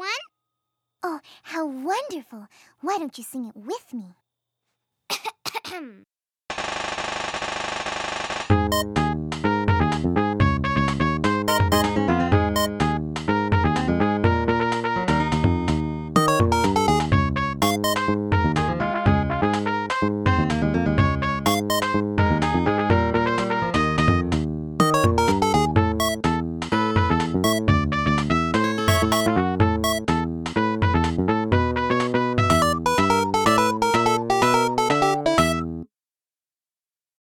one? Oh, how wonderful. Why don't you sing it with me?